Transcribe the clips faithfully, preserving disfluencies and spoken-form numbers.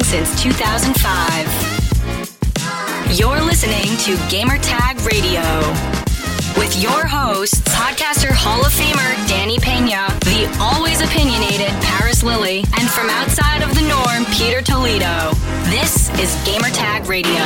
since two thousand five. You're listening to Gamertag Radio with your hosts, podcaster Hall of Famer Danny Pena, the always opinionated Paris Lilly, and from outside of the norm, Peter Toledo. This is Gamertag Radio.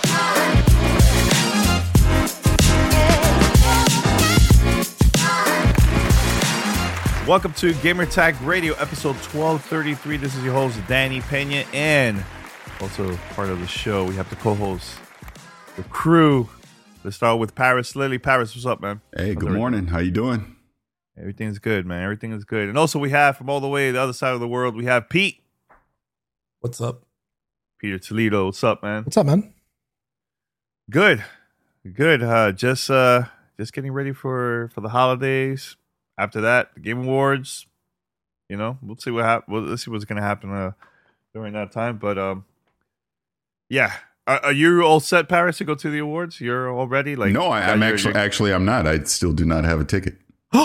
Welcome to Gamertag Radio, episode twelve thirty-three. This is your host, Danny Pena, and also part of the show, we have the co-host, the crew. Let's start with Paris Lilly. Paris, what's up, man? Hey, How's good everything? morning. How you doing? Everything's good, man. Everything is good. And also we have, from all the way the other side of the world, we have Pete. What's up? Peter Toledo. What's up, man? What's up, man? Good. Good. Uh, just uh, just getting ready for, for the holidays. After that, the Game Awards. You know, we'll see what happens. Well, let's see what's going to happen uh, during that time. But um, yeah, are, are you all set, Paris, to go to the awards? You're all ready? Like, no, I, I'm you're, actually you're... actually I'm not. I still do not have a ticket.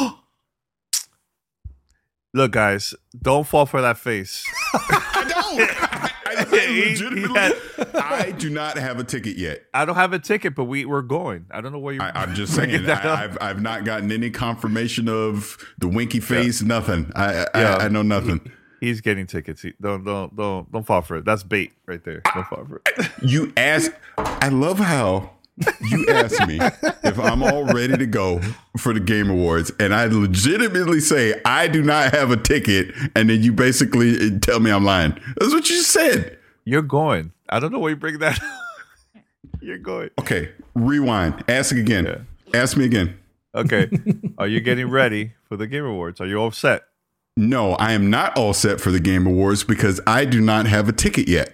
Look, guys, don't fall for that face. I don't. I, I, I He- legitimately, he had- I do not have a ticket yet. I don't have a ticket, but we we're going. I don't know where you. I, I'm just bringing saying. that up. I, I've I've not gotten any confirmation of the winky face. Nothing. I I, Yeah. I know nothing. He's getting tickets. He, don't don't don't don't fall for it. That's bait right there. Don't fall for it. You ask. I love how you ask me if I'm all ready to go for the Game Awards, and I legitimately say I do not have a ticket, and then you basically tell me I'm lying. That's what you just said. You're going. I don't know where you bring that up. You're going. Okay, rewind. Ask again. Yeah. Ask me again. Okay. Are you getting ready for the Game Awards? Are you all set? No, I am not all set for the Game Awards because I do not have a ticket yet.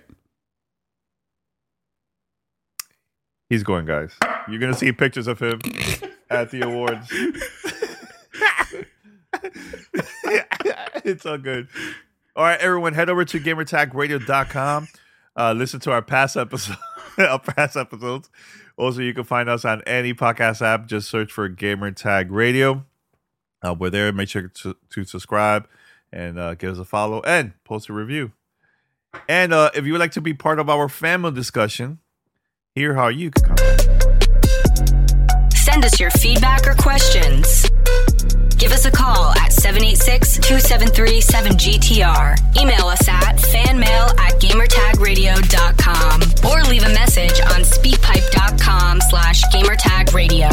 He's going, guys. You're going to see pictures of him at the awards. It's all good. All right, everyone, head over to gamertag radio dot com. Uh, listen to our past episodes. our past episodes. Also, you can find us on any podcast app. Just search for Gamertag Radio. Uh, we're there. Make sure to, to subscribe and uh, give us a follow and post a review. And uh, if you would like to be part of our family discussion, here how you can contact. Send us your feedback or questions. Give us a call at seven eight six, two seven three, seven G T R. Email us at fanmail at gamertag radio dot com or leave a message on speakpipe.com slash gamertagradio.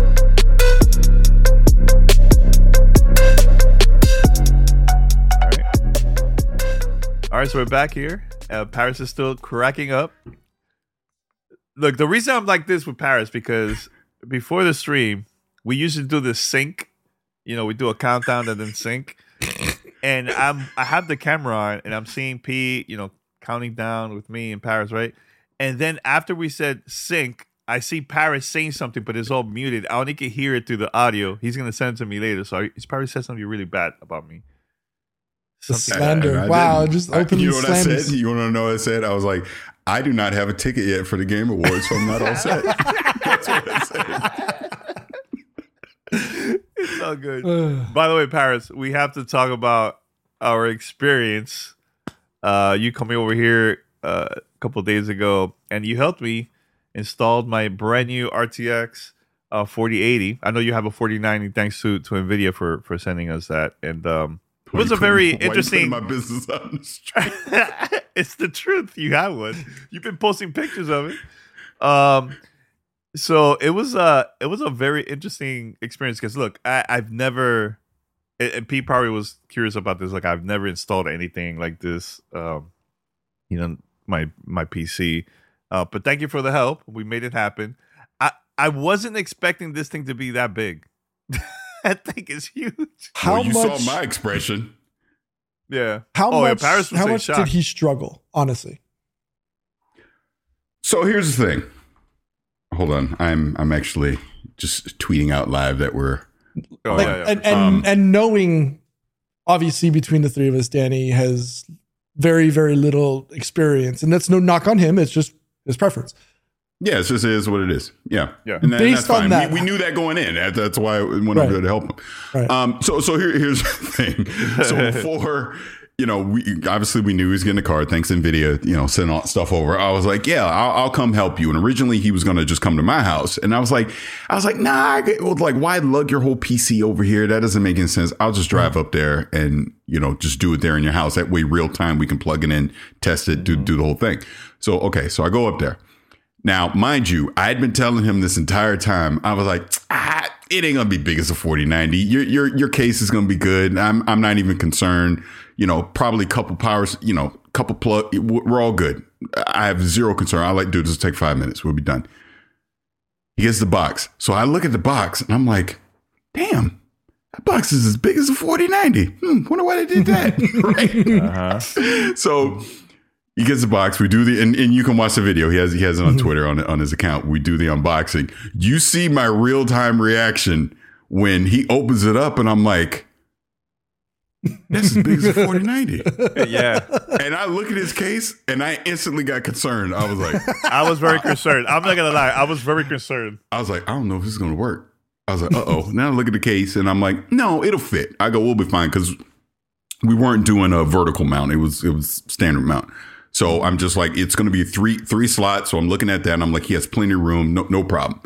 All right. All right, so we're back here. Uh, Paris is still cracking up. Look, the reason I'm like this with Paris, because before the stream, we usually do this sync. You know, we do a countdown and then sync. And I'm I have the camera on and I'm seeing Pete, you know, counting down with me and Paris, right? And then after we said sync, I see Paris saying something, but it's all muted. I only can hear it through the audio. He's gonna send it to me later. So he's probably said something really bad about me. The Something- slander. I- I wow, didn't. just I- openly You know what I slanders. said? You want to know what I said? I was like, I do not have a ticket yet for the Game Awards, so I'm not all set. That's what I said. It's all good. By the way, Paris, we have to talk about our experience. Uh, you coming over here uh, a couple of days ago, and you helped me install my brand new R T X uh, forty eighty. I know you have a forty ninety. Thanks to, to NVIDIA for, for sending us that. And um, it was a very Why you interesting. putting my business on the street. It's the truth. You have one. You've been posting pictures of it. Um, so it was uh it was a very interesting experience because look, I, I've never, and and Pete probably was curious about this. Like I've never installed anything like this. Um, you know, my my P C. Uh, but thank you for the help. We made it happen. I I wasn't expecting this thing to be that big. That thing is huge. How Well, you much? saw my expression. Yeah. how Oh, yeah, much? Paris was how like much shocked. did he struggle? Honestly, So here's the thing. Hold on. I'm I'm actually just tweeting out live that we're Oh, like, yeah, yeah, and for sure. and, Um, and knowing, obviously, between the three of us, Danny has very very little experience, and that's no knock on him. It's just his preference. Yeah, it's just it is what it is. Yeah, Yeah. And, that- and Based that's on fine. that- we, we knew that going in. That, that's why I went Right. over there to help him. Right. Um, so so here, here's the thing. So for you know, we obviously we knew he was getting a card. Thanks NVIDIA, you know, sent all stuff over. I was like, yeah, I'll, I'll come help you. And originally he was going to just come to my house, and I was like, I was like, nah, I get, well, like, why lug your whole P C over here? That doesn't make any sense. I'll just drive up there and, you know, just do it there in your house. That way, real time, we can plug it in, test it, do do the whole thing. So okay, so I go up there. Now, mind you, I had been telling him this entire time. I was like, ah, it ain't gonna be big as a forty ninety. Your your your case is gonna be good. I'm I'm not even concerned. You know, probably a couple powers. You know, couple plug. We're all good. I have zero concern. I like, dude, just take five minutes. We'll be done. He gets the box. So I look at the box and I'm like, damn, that box is as big as a forty ninety. Hmm, wonder why they did that. Right. Uh-huh. So he gets the box. We do the, and, and you can watch the video. He has he has it on Twitter on on his account. We do the unboxing. You see my real time reaction when he opens it up, and I'm like, that's as big as a forty ninety. Yeah. And I look at his case, and I instantly got concerned. I was like, I was very concerned. I'm not gonna lie. I was very concerned. I was like, I don't know if this is gonna work. I was like, uh oh. Now I look at the case, and I'm like, no, it'll fit. I go, we'll be fine, because we weren't doing a vertical mount. It was it was standard mount. So I'm just like, it's going to be three three slots. So I'm looking at that and I'm like, he has plenty of room. No, no problem.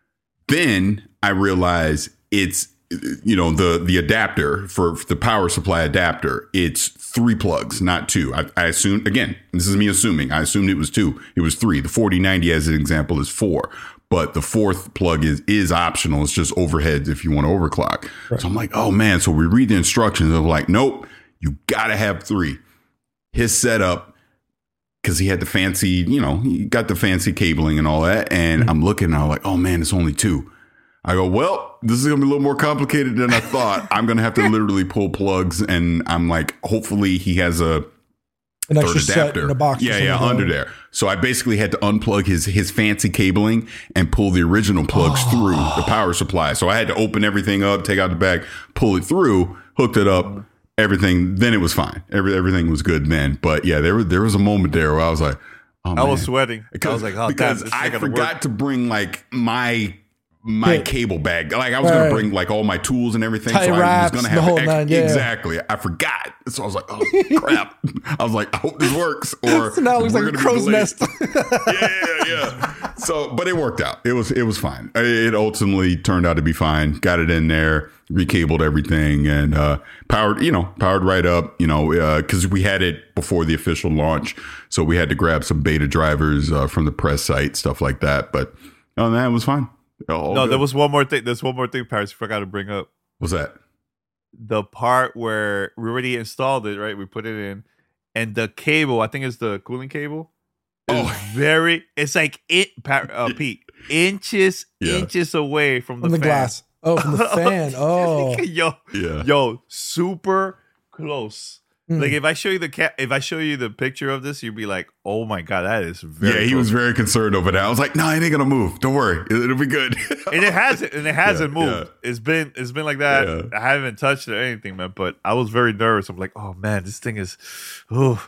Then I realize it's, you know, the the adapter for, for the power supply adapter. It's three plugs, not two. I, I assume, again, this is me assuming. I assumed it was two. It was three. The forty ninety, as an example, is four. But the fourth plug is is optional. It's just overhead if you want to overclock. Right. So I'm like, oh, man. So we read the instructions. I'm like, nope, you got to have three. His setup, because he had the fancy, you know, he got the fancy cabling and all that. And mm-hmm. I'm looking and I'm like, oh, man, it's only two. I go, well, this is going to be a little more complicated than I thought. I'm going to have to literally pull plugs. And I'm like, hopefully he has a An third extra adapter. Set in a box yeah, yeah, under there. So I basically had to unplug his his fancy cabling and pull the original plugs oh. through the power supply. So I had to open everything up, take out the bag, pull it through, hooked it up. Everything, then it was fine. Every, everything was good then. But yeah, there was there was a moment there where I was like, oh, I man. was sweating. Because, I was like, oh, because damn, I forgot work. to bring like my my yeah. cable bag. Like I was right. gonna bring like all my tools and everything. Tie so wraps, I was gonna have the whole ex- nine, yeah. exactly. I forgot. So I was like, oh crap. I was like, I hope this works. Or so now it looks like a crow's nest. yeah, yeah, yeah. So, but it worked out. It was it was fine. It ultimately turned out to be fine. Got it in there, recabled everything, and uh, powered. You know, powered right up. You know, because uh, we had it before the official launch, so we had to grab some beta drivers uh, from the press site, stuff like that. But oh, that was fine. All no, good. there was one more thing. There's one more thing, Paris, I forgot to bring up. What's that? The part where we already installed it, right? We put it in, and the cable, I think it's the cooling cable. Oh, very. It's like it, uh, Pete, inches, yeah. inches away from the, from the fan. glass. Oh, from the fan. Oh, yo, yeah, yo, super close. Mm. Like if I show you the cat, if I show you the picture of this, you'd be like, "Oh my god, that is very." Yeah, he close. was very concerned over that. I was like, "No, it ain't gonna move. Don't worry, it'll be good." and it hasn't, and it hasn't yeah, moved. Yeah. It's been, it's been like that. Yeah. I haven't touched it or anything, man. But I was very nervous. I'm like, "Oh man, this thing is," oh.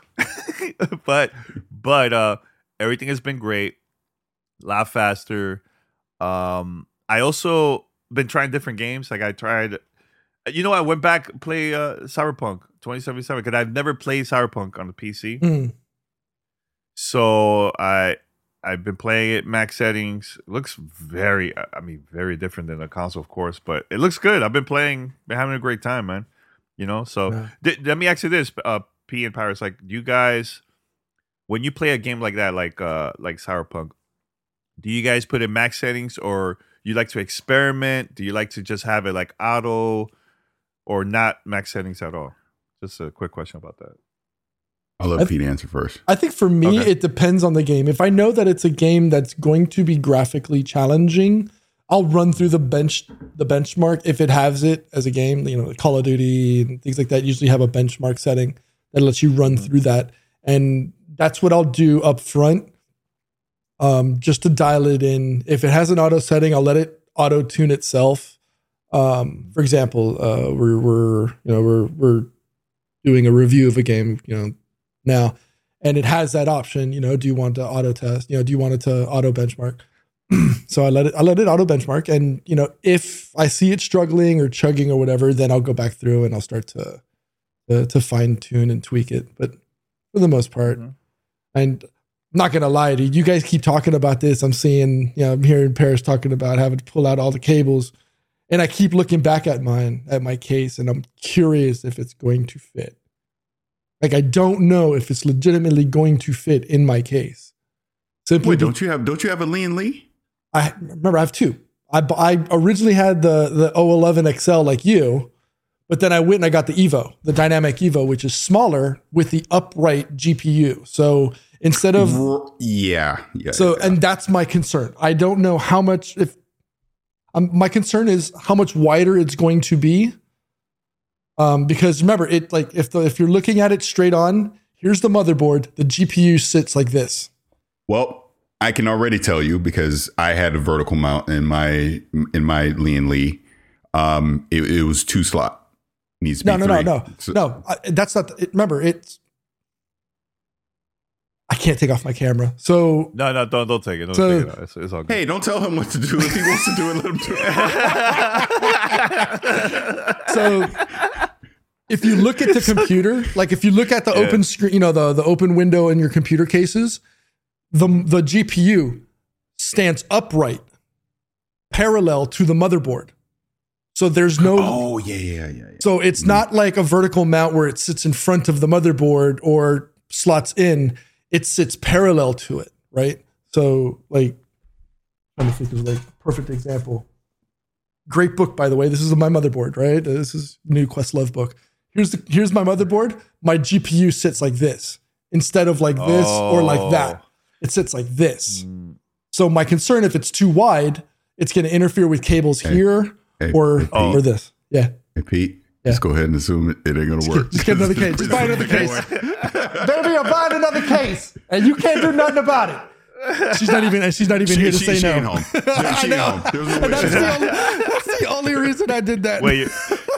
but, but uh, everything has been great. A lot faster. Um, I also been trying different games. Like I tried. You know, I went back and play uh, Cyberpunk twenty seventy-seven because I've never played Cyberpunk on the P C. Mm. So I I've been playing it max settings. It looks very, I mean, very different than the console, of course, but it looks good. I've been playing, been having a great time, man. You know, so yeah. th- let me ask you this, uh, P and Paris, like, you guys, when you play a game like that, like uh, like Cyberpunk, do you guys put in max settings, or you like to experiment? Do you like to just have it like auto? Or not max settings at all? Just a quick question about that. I'll let th- Pete answer first. I think for me, okay. it depends on the game. If I know that it's a game that's going to be graphically challenging, I'll run through the bench, the benchmark if it has it as a game. You know, Call of Duty and things like that usually have a benchmark setting that lets you run mm-hmm. through that, and that's what I'll do up front, um, just to dial it in. If it has an auto setting, I'll let it auto tune itself. Um, for example, uh, we're, we're, you know, we're, we're doing a review of a game, you know, now, and it has that option, you know, do you want to auto test, you know, do you want it to auto benchmark? So I let it, I let it auto benchmark. And, you know, if I see it struggling or chugging or whatever, then I'll go back through and I'll start to to, to fine tune and tweak it. But for the most part, mm-hmm. and I'm not gonna lie to you, you guys keep talking about this. I'm seeing, you know, I'm hearing Paris talking about having to pull out all the cables, and I keep looking back at mine, at my case, and I'm curious if it's going to fit. Like, I don't know if it's legitimately going to fit in my case. Simply Wait, don't you have don't you have a Lian Li? I remember I have two. I, I originally had the the O eleven X L like you, but then I went and I got the Evo, the Dynamic Evo, which is smaller with the upright G P U. So instead of yeah, yeah. So yeah. and that's my concern. I don't know how much. If um, my concern is how much wider it's going to be. Um, because remember, it like if the if you're looking at it straight on, here's the motherboard. The G P U sits like this. Well, I can already tell you because I had a vertical mount in my in my Lian Li. Um, it, it was two slot. Needs to no, be no, three. no, no, so, no. I, that's not. It, remember, it's. I can't take off my camera, so no, no, don't don't take it. Don't so, take it. It's, it's all good. Hey, don't tell him what to do. If he wants to do it, let him do it. So, if you look at the computer, like if you look at the yeah. open screen, you know, the the open window in your computer cases, the the G P U stands upright, parallel to the motherboard. So there's no. Oh yeah, yeah, yeah. yeah. So it's mm. not like a vertical mount where it sits in front of the motherboard or slots in. It sits parallel to it, right? So, like, I'm trying to think of like a perfect example. Great book, by the way. This is my motherboard, right? This is new Questlove book. Here's the here's my motherboard. My G P U sits like this instead of like this oh. or like that. It sits like this. Mm. So my concern, if it's too wide, it's going to interfere with cables hey. here hey. or hey, or this. Yeah. Hey Pete. Yeah. Just go ahead and assume it, it ain't gonna just work. Get, just get another case. Just buy another case. Baby, I'm buying another case, and you can't do nothing about it. She's not even. She's not even she, here to she, say she no. Ain't home. She, I she know. Ain't home. There's no way that's, the only, that's the only reason I did that. Wait.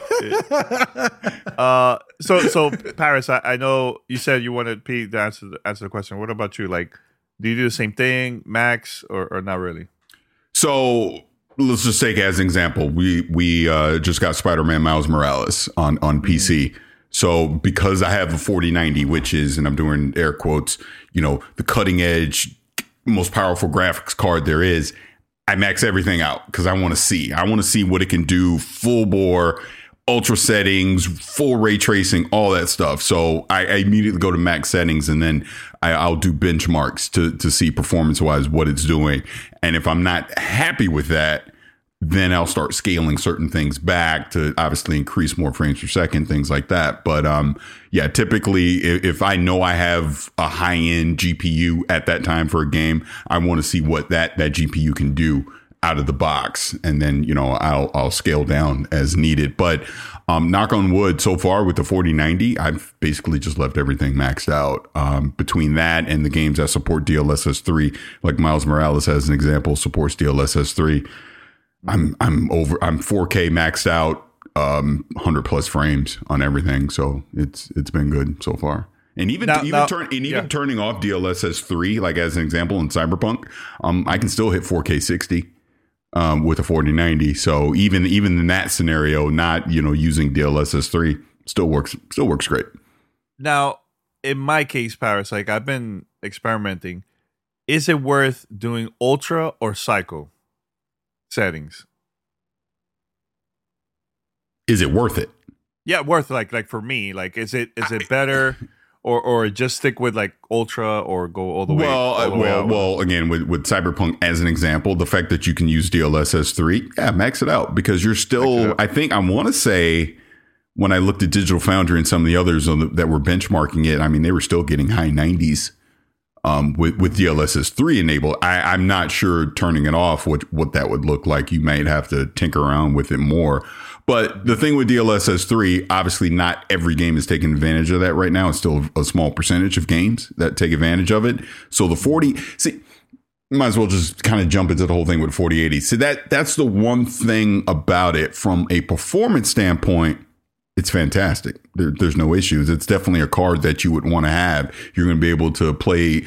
uh, so so Paris, I, I know you said you wanted Pete to answer the, answer the question. What about you? Like, do you do the same thing, Max, or, or not really? So. Let's just take as an example. We we uh, just got Spider-Man Miles Morales on, on P C. So because I have a forty ninety, which is, and I'm doing air quotes, you know, the cutting edge, most powerful graphics card there is, I max everything out because I want to see. I want to see what it can do, full bore, ultra settings, full ray tracing, all that stuff. So I, I immediately go to max settings and then I, I'll do benchmarks to to see performance wise what it's doing. And if I'm not happy with that, then I'll start scaling certain things back to obviously increase more frames per second, things like that. But um, yeah, typically if, if I know I have a high end G P U at that time for a game, I want to see what that that G P U can do out of the box, and then you know I'll I'll scale down as needed. But um, knock on wood, so far with the forty ninety, I've basically just left everything maxed out. Um, between that and the games that support D L S S three, like Miles Morales as an example, supports D L S S three. I'm I'm over. I'm four K maxed out, um, one hundred plus frames on everything. So it's it's been good so far. And even now, even now, turn and even yeah. turning off D L S S three, like as an example in Cyberpunk, um, I can still hit four K sixty. Um, with a forty ninety, so even even in that scenario, not you know using D L S S three, still works still works great. Now, in my case, Paris, like I've been experimenting. Is it worth doing ultra or psycho settings? Is it worth it? Yeah, worth like like for me, like is it is it better? Or, or just stick with like ultra, or go all the way. Well, all the well, way out. well. Again, with, with Cyberpunk as an example, the fact that you can use D L S S three, yeah, max it out because you're still. I think I want to say when I looked at Digital Foundry and some of the others on the, that were benchmarking it, I mean they were still getting high nineties um, with with D L S S three enabled. I, I'm not sure turning it off what what that would look like. You might have to tinker around with it more. But the thing with D L S S three, obviously not every game is taking advantage of that right now. It's still a small percentage of games that take advantage of it. So the forty, see, might as well just kind of jump into the whole thing with forty eighty. So that that's the one thing about it from a performance standpoint. It's fantastic. There, there's no issues. It's definitely a card that you would want to have. You're going to be able to play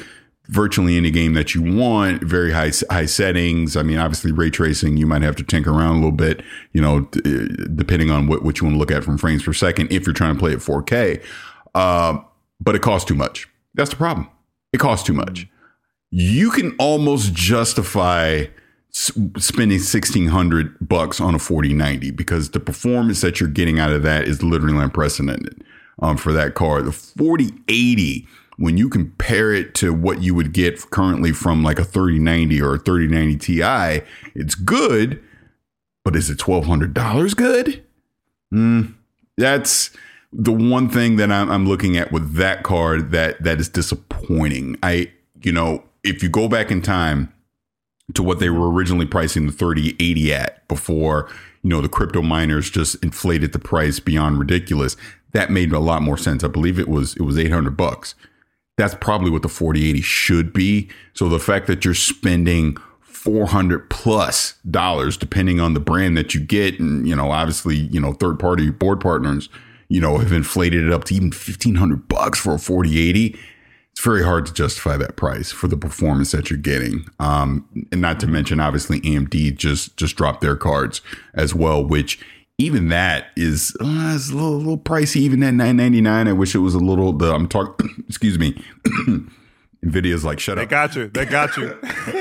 virtually any game that you want, very high high settings. I mean, obviously ray tracing, you might have to tinker around a little bit, you know, d- depending on what, what you want to look at from frames per second if you're trying to play at four K. Uh, but it costs too much. That's the problem. It costs too much. You can almost justify s- spending sixteen hundred bucks on a forty ninety because the performance that you're getting out of that is literally unprecedented um, for that card. The forty eighty, when you compare it to what you would get currently from like a thirty ninety or a thirty ninety Ti, it's good, but is it twelve hundred dollars good? Mm, that's the one thing that I'm, I'm looking at with that card that that is disappointing. I, you know, if you go back in time to what they were originally pricing the thirty eighty at before, you know, the crypto miners just inflated the price beyond ridiculous, that made a lot more sense. I believe it was it was eight hundred bucks. That's probably what the forty eighty should be. So the fact that you're spending four hundred plus dollars, depending on the brand that you get, and, you know, obviously, you know, third party board partners, you know, have inflated it up to even fifteen hundred bucks for a forty eighty. It's very hard to justify that price for the performance that you're getting. Um, and not to mention, obviously, A M D just just dropped their cards as well, which even that is, uh, is a little, little pricey, even at nine ninety-nine. I wish it was a little, the, I'm talking, excuse me, NVIDIA's like, shut They up. They got you. They got you.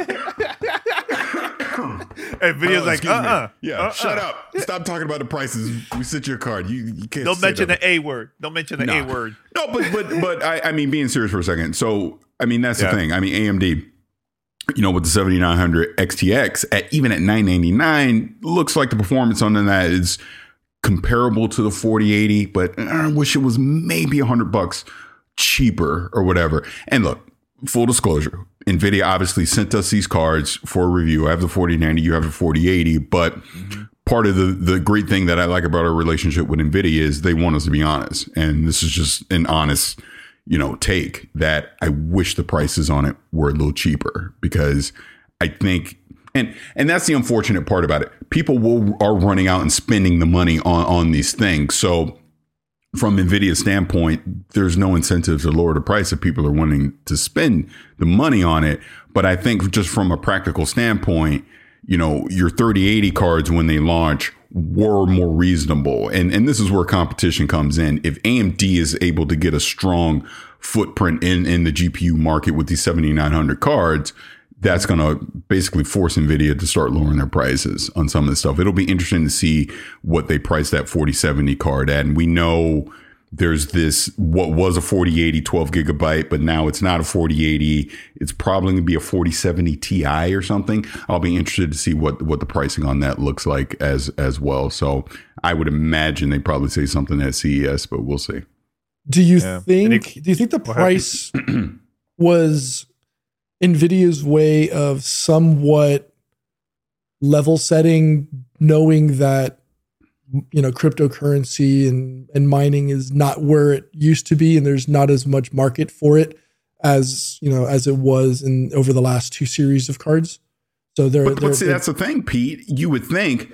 NVIDIA's oh, like, uh-uh. Yeah, uh-uh. shut up. Stop talking about the prices. We sit your card. You, you can't Don't mention them. the A word. Don't mention the nah. A word. No, but but but I, I mean, being serious for a second. So, I mean, that's yeah. the thing. I mean, A M D, you know, with the seventy-nine hundred X T X, at even at nine ninety-nine, looks like the performance on that is comparable to the forty eighty, but I wish it was maybe a hundred bucks cheaper or whatever. And look, full disclosure, NVIDIA obviously sent us these cards for review. I have the forty ninety, you have the forty eighty, but mm-hmm. part of the, the great thing that I like about our relationship with NVIDIA is they want us to be honest. And this is just an honest, you know, take that I wish the prices on it were a little cheaper, because I think, and and that's the unfortunate part about it. People will are running out and spending the money on, on these things. So from NVIDIA's standpoint, there's no incentive to lower the price if people are wanting to spend the money on it. But I think just from a practical standpoint, you know, your thirty eighty cards when they launch were more reasonable. And, and this is where competition comes in. If A M D is able to get a strong footprint in, in the G P U market with these seventy-nine hundred cards, that's going to basically force NVIDIA to start lowering their prices on some of this stuff. It'll be interesting to see what they price that forty seventy card at. And we know there's this, what was a forty eighty twelve gigabyte, but now it's not a forty eighty. It's probably going to be a forty seventy Ti or something. I'll be interested to see what, what the pricing on that looks like as, as well. So I would imagine they probably say something at C E S, but we'll see. Do you Yeah. think, do you think the price was NVIDIA's way of somewhat level setting, knowing that, you know, cryptocurrency and, and mining is not where it used to be, and there's not as much market for it as, you know, as it was in over the last two series of cards? So they're, But, they're, but see, they're that's the thing, Pete. You would think,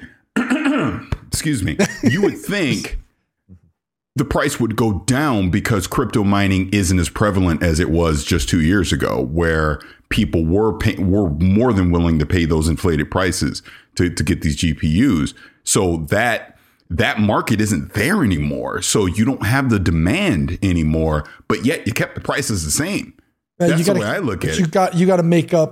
excuse me, you would think the price would go down because crypto mining isn't as prevalent as it was just two years ago, where people were pay, were more than willing to pay those inflated prices to, to get these G P Us. So that that market isn't there anymore. So you don't have the demand anymore, but yet you kept the prices the same. uh, That's you gotta, the way I look but at you it. got you got to make up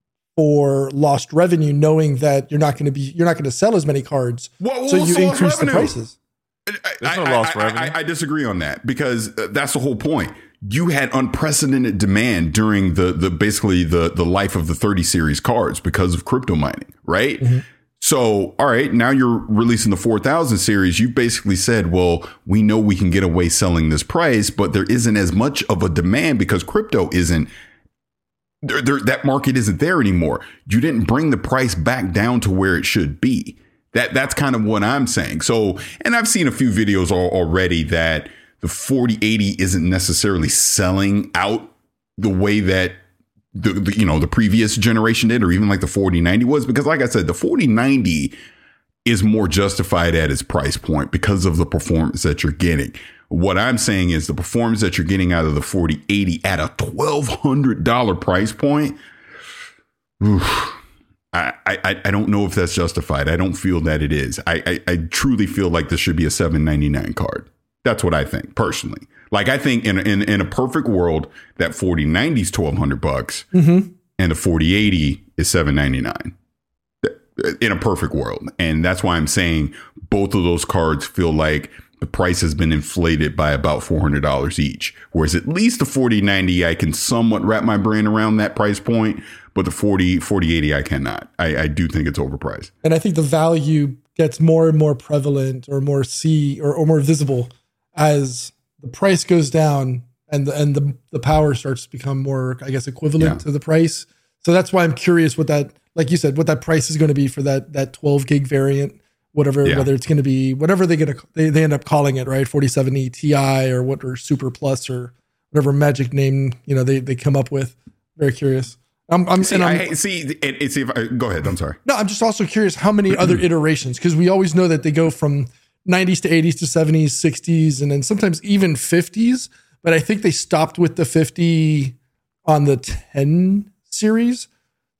for lost revenue, knowing that you're not going to be you're not going to sell as many cards, What- so what's you lost increase the revenue? prices. There's no I, lost I, revenue. I, I disagree on that, because that's the whole point. You had unprecedented demand during the the basically the the life of the thirty series cards because of crypto mining, right? Mm-hmm. So, all right, now you're releasing the four thousand series. You basically said, well, we know we can get away selling this price, but there isn't as much of a demand because crypto isn't there, there, that market isn't there anymore. You didn't bring the price back down to where it should be. That that's kind of what I'm saying. So, and I've seen a few videos al- already that the forty eighty isn't necessarily selling out the way that the, the you know the previous generation did, or even like the forty ninety was, because like I said, the forty ninety is more justified at its price point because of the performance that you're getting. What I'm saying is the performance that you're getting out of the forty eighty at a twelve hundred dollars price point. Oof, I, I, I don't know if that's justified. I don't feel that it is. I, I, I truly feel like this should be a seven ninety-nine card. That's what I think personally. Like I think in in, in a perfect world, that forty ninety is twelve hundred bucks Mm-hmm. and the forty eighty is seven ninety-nine. In a perfect world. And that's why I'm saying both of those cards feel like the price has been inflated by about four hundred dollars each. Whereas at least the forty ninety, I can somewhat wrap my brain around that price point. But the forty, forty eighty, I cannot. I, I do think it's overpriced. And I think the value gets more and more prevalent or more see or, or more visible as the price goes down and the, and the, the power starts to become more, I guess, equivalent Yeah. to the price. So that's why I'm curious what that, like you said, what that price is going to be for that that twelve gig variant, whatever, Yeah. whether it's going to be whatever they get, they they end up calling it, right? forty seventy Ti or what, or Super Plus or whatever magic name you know they they come up with. Very curious. I'm, I'm, See, and I'm I, see, it, it, see if I, go ahead. I'm sorry. no, I'm just also curious how many other iterations, because we always know that they go from nineties to eighties to seventies, sixties, and then sometimes even fifties. But I think they stopped with the fifty on the ten series.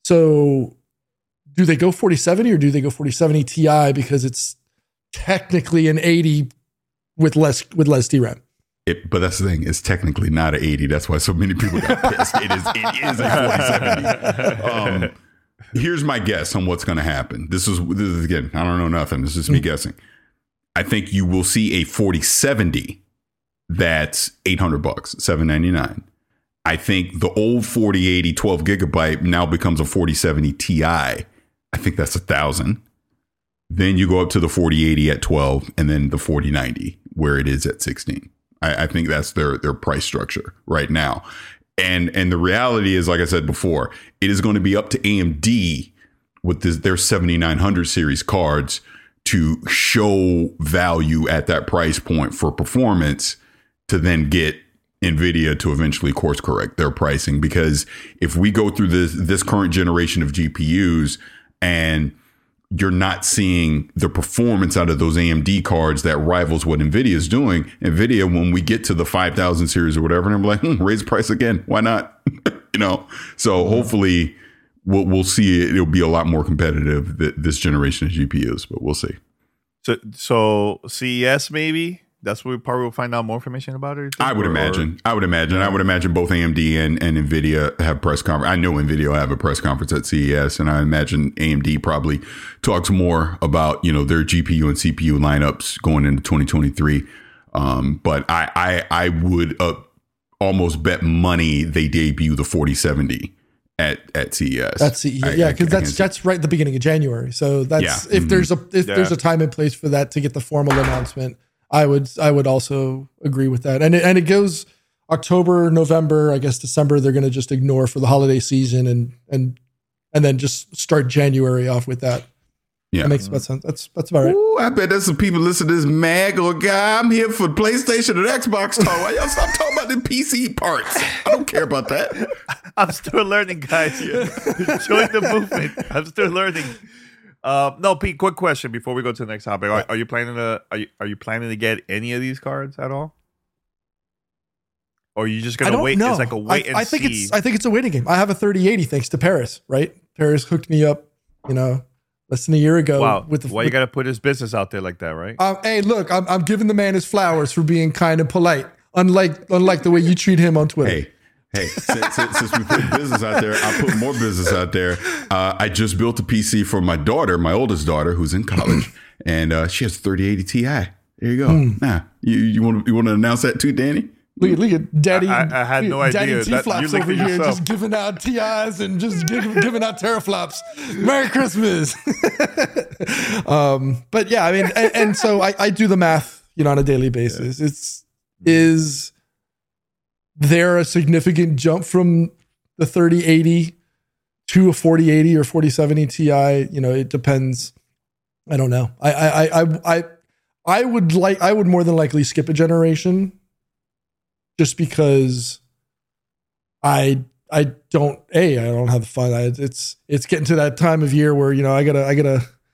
So do they go forty seventy or do they go forty seventy Ti because it's technically an eighty with less with less D RAM? It, but that's the thing. It's technically not an eighty. That's why so many people got pissed. It is. It is a forty seventy. Um, here's my guess on what's going to happen. This is, this is again. I don't know nothing. This is me guessing. I think you will see a forty seventy that's eight hundred bucks, seven ninety-nine. I think the old forty eighty twelve gigabyte now becomes a forty seventy Ti. I think that's a thousand. Then you go up to the forty eighty at twelve, and then the forty ninety where it is at sixteen. I, I think that's their their price structure right now. And and the reality is, like I said before, it is going to be up to A M D with this, their seventy-nine hundred series cards to show value at that price point for performance to then get NVIDIA to eventually course correct their pricing. Because if we go through this this current generation of G P Us and you're not seeing the performance out of those A M D cards that rivals what NVIDIA is doing. NVIDIA, when we get to the five thousand series or whatever, and I'm like, hmm, raise the price again. Why not? you know, so mm-hmm. hopefully we'll, we'll see it. It'll be a lot more competitive th- this generation of G P Us, but we'll see. So, so C E S maybe? That's where we probably will find out more information about it. I would or, imagine. I would imagine. I would imagine both A M D and, and NVIDIA have press conference. I know NVIDIA will have a press conference at C E S, and I imagine A M D probably talks more about, you know, their G P U and C P U lineups going into twenty twenty-three. Um, but I, I, I would uh, almost bet money they debut the forty seventy at, at C E S. That's C E S, yeah, because that's that's right at the beginning of January. So that's Yeah. if Mm-hmm. there's a if Yeah. there's a time and place for that to get the formal announcement. I would I would also agree with that. And it, and it goes October, November, I guess December, they're going to just ignore for the holiday season and and and then just start January off with that. Yeah. That makes about sense. That's that's about right. Ooh, I bet there's some people listening to this mag or guy. I'm here for PlayStation and Xbox talk. Why y'all stop talking about the P C parts? I don't care about that. I'm still learning, guys. Join the movement. I'm still learning. Uh, no, Pete. Quick question before we go to the next topic. Are, are you planning to are you, are you planning to get any of these cards at all, or are you just I gonna don't wait? know. It's like a wait I, and I think see. it's I think it's a waiting game. I have a thirty eighty thanks to Paris, right? Paris hooked me up, you know, less than a year ago. wow. With the, Why with, you gotta put his business out there like that, right? Um, hey, look, I'm, I'm giving the man his flowers for being kind and polite, unlike unlike the way you treat him on Twitter. Hey, hey, since, since, since we put business out there, I'll put more business out there. Uh, I just built a P C for my daughter, my oldest daughter, who's in college, and uh, she has a thirty eighty Ti. There you go. Mm. Nah, you you want to you want to announce that too, Danny? Look at look at Daddy. I- I had no Daddy idea. That- T-flops you looked over at here, yourself. just giving out T Is and just giving, giving out teraflops. Merry Christmas. um, but yeah, I mean, and, and so I, I do the math, you know, on a daily basis. It's is there a significant jump from the thirty eighty to a forty eighty or forty seventy Ti? You know, it depends. I don't know. I I I I I would like I would more than likely skip a generation. Just because I I don't a I don't have the fun. I, it's it's getting to that time of year where you know I gotta I gotta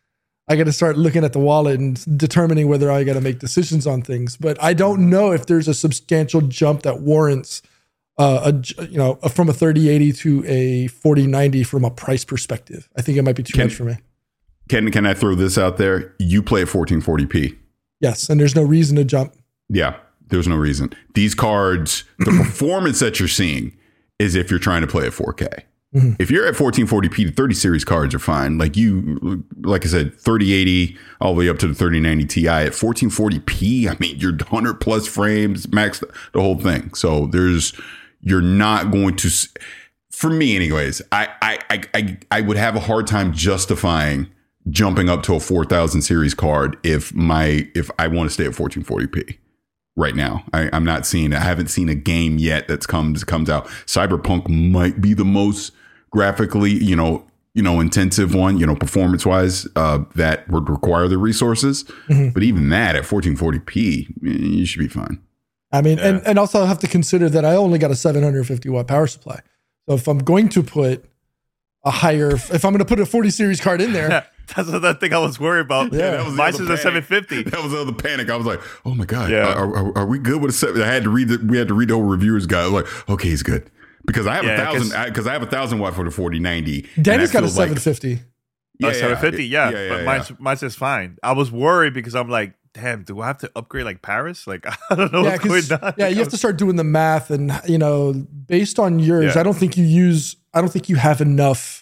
I got to start looking at the wallet and determining whether I got to make decisions on things. But I don't know if there's a substantial jump that warrants uh, a you know a, from a thirty eighty to a forty ninety from a price perspective. I think it might be too Can, much for me. Can Can I throw this out there? You play at fourteen forty p. Yes, and there's no reason to jump. Yeah, there's no reason. These cards, the performance that you're seeing is if you're trying to play at four K. Mm-hmm. If you're at fourteen forty p, the thirty series cards are fine. Like you, like I said, thirty eighty all the way up to the thirty ninety Ti at fourteen forty p. I mean, you're one hundred plus frames, max the whole thing. So there's, you're not going to, for me anyways, I I I I would have a hard time justifying jumping up to a four thousand series card if my if I want to stay at fourteen forty p. Right now, I, I'm not seeing. I haven't seen a game yet that's comes comes out. Cyberpunk might be the most graphically, you know, you know, intensive one, you know, performance wise, uh, that would require the resources. Mm-hmm. But even that at fourteen forty p, you should be fine. I mean, yeah. and and also I have to consider that I only got a seven hundred fifty watt power supply. So if I'm going to put a higher, if I'm going to put a forty series card in there. That's another thing I was worried about. Yeah, that was Mine's is a seven fifty. That was the other panic. I was like, "Oh my god, yeah. are, are, are we good with a seven?" I had to read the we had to read the whole reviewer's guide. I was like, "Okay, he's good," because I have yeah, a thousand because I, I have a thousand watt for the forty ninety. Danny's got a seven fifty. Like, yeah, oh, seven fifty. Yeah, yeah, yeah but yeah, mine's yeah. mine's is fine. I was worried because I'm like, damn, do I have to upgrade like Paris? Like, I don't know yeah, what's going on. Yeah, you have to start doing the math, and you know, based on yours, yeah. I don't think you use. I don't think you have enough.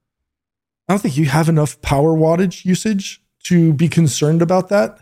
I don't think you have enough power wattage usage to be concerned about that.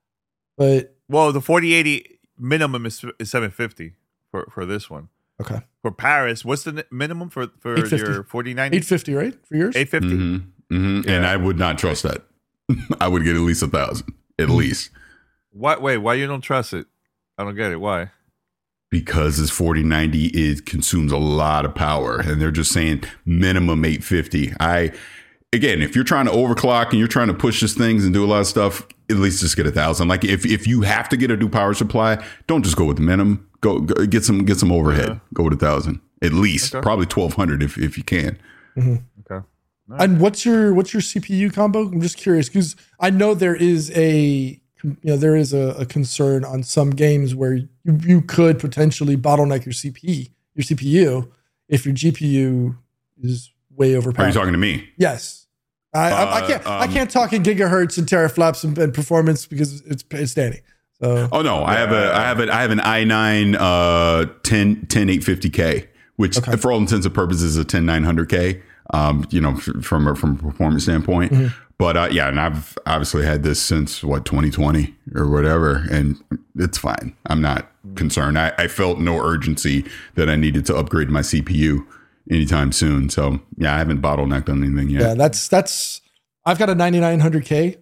But well, the forty eighty minimum is, is seven fifty for, for this one. Okay. For Paris, what's the minimum for, for your forty ninety? eight fifty, right? For yours? eight fifty. Mm-hmm. Mm-hmm. Yeah. And I would not trust that. I would get at least a thousand, at mm-hmm. least. Why? Wait, why you don't trust it? I don't get it. Why? Because this forty ninety it consumes a lot of power, and they're just saying minimum eight fifty. I. Again, if you're trying to overclock and you're trying to push these things and do a lot of stuff, at least just get a thousand. Like if, if you have to get a new power supply, don't just go with the minimum. Go, go get some get some overhead. Yeah. Go with a thousand at least, okay. Probably twelve hundred if if you can. Mm-hmm. Okay. Nice. And what's your what's your C P U combo? I'm just curious because I know there is a you know there is a, a concern on some games where you, you could potentially bottleneck your C P U your C P U if your G P U is way overpowered. Are you talking to me? Yes. I, uh, I can't. Um, I can't talk in gigahertz and teraflops and, and performance because it's it's Danny. So. Oh no, I have a I have a I have an i nine uh ten eight fifty K, which okay. for all intents and purposes is a ten nine hundred K. Um, you know, from a, from a performance standpoint. Mm-hmm. But uh, yeah, and I've obviously had this since what twenty twenty or whatever, and it's fine. I'm not concerned. I, I felt no urgency that I needed to upgrade my C P U anytime soon. So yeah, I haven't bottlenecked on anything yet. Yeah, that's that's. I've got a ninety-nine hundred K.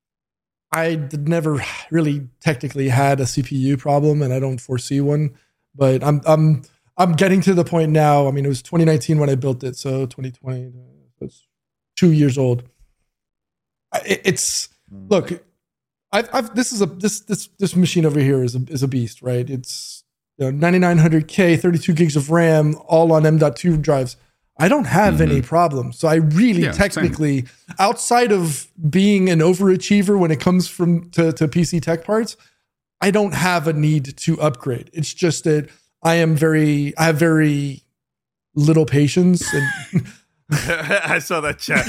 I did never really technically had a C P U problem, and I don't foresee one. But I'm I'm I'm getting to the point now. I mean, it was twenty nineteen when I built it, so twenty twenty. It's two years old. It, it's look. I've, I've this is a this this this machine over here is a is a beast, right? It's you know, ninety-nine hundred K, thirty-two gigs of RAM, all on M dot two drives. I don't have mm-hmm. any problems. So I really yeah, technically, same. outside of being an overachiever when it comes from to, to P C tech parts, I don't have a need to upgrade. It's just that I am very, I have very little patience. And I saw that chat.